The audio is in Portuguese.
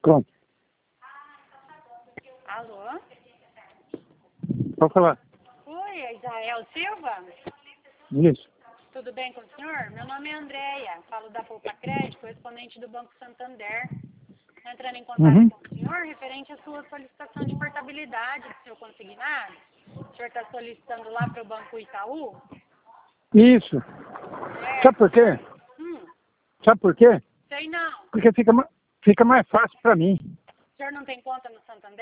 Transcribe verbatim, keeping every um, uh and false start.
Pronto. Alô? Pode falar. Oi, é Israel Silva? Isso. Tudo bem com o senhor? Meu nome é Andréia, falo da Poupa Crédito, correspondente do Banco Santander. Estou entrando em contato Uhum. com o senhor referente à sua solicitação de portabilidade do seu consignado. O senhor está solicitando lá para o Banco Itaú? Isso. É. Sabe por quê? Hum, Sabe por quê? sei não. Porque fica, ma- fica mais fácil para mim. O senhor não tem conta no Santander?